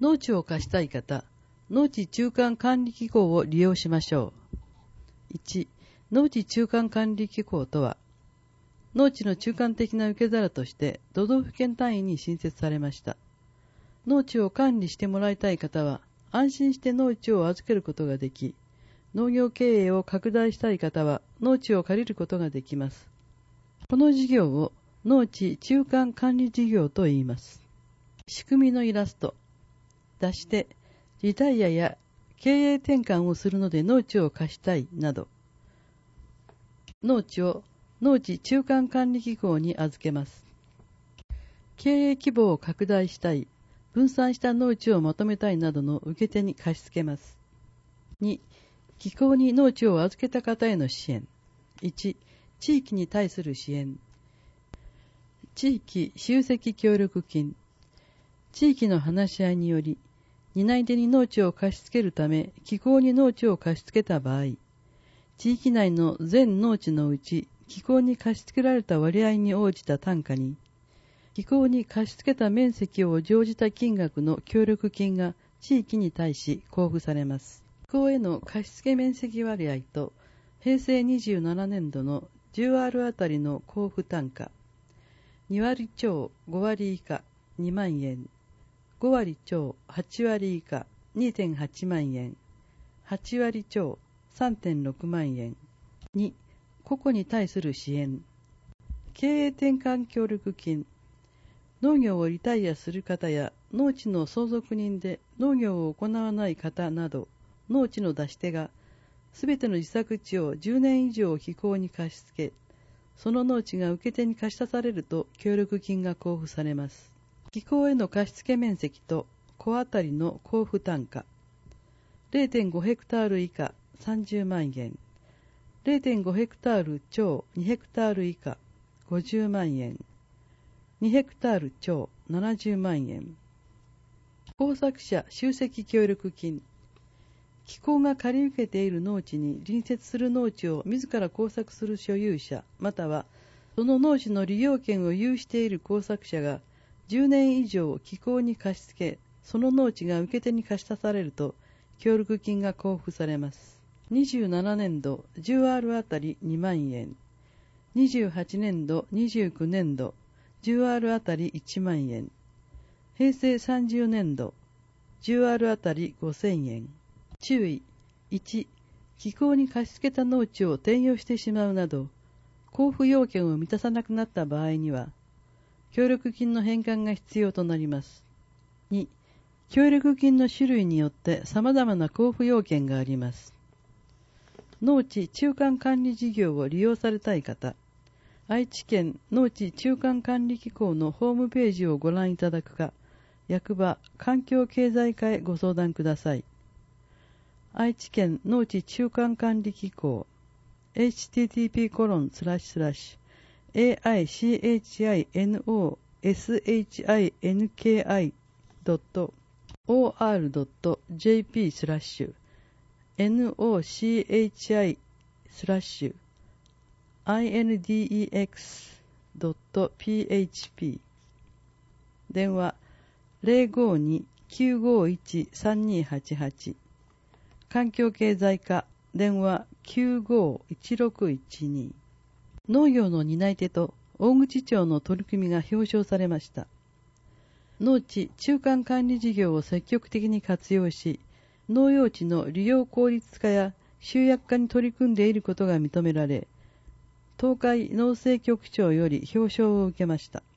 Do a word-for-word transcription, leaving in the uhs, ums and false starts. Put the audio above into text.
農地を貸したい方、農地中間管理機構を利用しましょう。いち、農地中間管理機構とは、農地の中間的な受け皿として都道府県単位に新設されました。農地を管理してもらいたい方は、安心して農地を預けることができ、農業経営を拡大したい方は農地を借りることができます。この事業を農地中間管理事業と言います。仕組みのイラスト。出して、リタイアや経営転換をするので農地を貸したいなど、農地を農地中間管理機構に預けます。経営規模を拡大したい、分散した農地をまとめたいなどの受け手に貸し付けます。に、機構に農地を預けた方への支援。いち、地域に対する支援。地域集積協力金。地域の話し合いにより、担い手に農地を貸し付けるため、機構に農地を貸し付けた場合、地域内の全農地のうち、機構に貸し付けられた割合に応じた単価に、機構に貸し付けた面積を乗じた金額の協力金が地域に対し交付されます。機構への貸し付け面積割合と、平成にじゅうななねん度の じゅうアール あたりの交付単価、に割超ご割以下にまんえん、ご割超はち割以下 にてんはちまんえん、はち割超 さんてんろくまんえん。に、個々に対する支援。経営転換協力金。農業をリタイアする方や農地の相続人で農業を行わない方など、農地の出し手がすべての自作地をじゅうねん以上機構に貸し付け、その農地が受け手に貸し出されると協力金が交付されます。機構への貸付面積と戸あたりの交付単価。れいてんご ヘクタール以下さんじゅうまんえん。れいてんご ヘクタール超にヘクタール以下ごじゅうまんえん。にヘクタール超ななじゅうまんえん。耕作者集積協力金。機構が借り受けている農地に隣接する農地を自ら耕作する所有者、またはその農地の利用権を有している耕作者がじゅうねん以上機構に貸し付け、その農地が受け手に貸し出されると協力金が交付されます。にじゅうななねん度 じゅうアール あたりにまんえん、にじゅうはちねん度にじゅうきゅうねん度 じゅうアール あたりいちまんえん、平成さんじゅうねん度 じゅうアール あたりごせんえん。注意。いち、機構に貸し付けた農地を転用してしまうなど、交付要件を満たさなくなった場合には、協力金の返還が必要となります。に、協力金の種類によって様々な交付要件があります。農地中間管理事業を利用されたい方、愛知県農地中間管理機構のホームページをご覧いただくか、役場環境経済課へご相談ください。愛知県農地中間管理機構 エイチティーティーピーコロンスラッシュスラッシュ エーアイシーエイチアイエヌオーエスエイチアイエヌケーアイドットオーアールドットジェーピースラッシュ エヌオーシーエイチアイスラッシュ アイエヌディーイーエックスドットピーエイチピー 電話 ゼロごに きゅうごいち さんにはちはち 環境経済課電話 きゅうごいちろくいちに。農業の担い手と大口町の取り組みが表彰されました。農地中間管理事業を積極的に活用し、農用地の利用効率化や集約化に取り組んでいることが認められ、東海農政局長より表彰を受けました。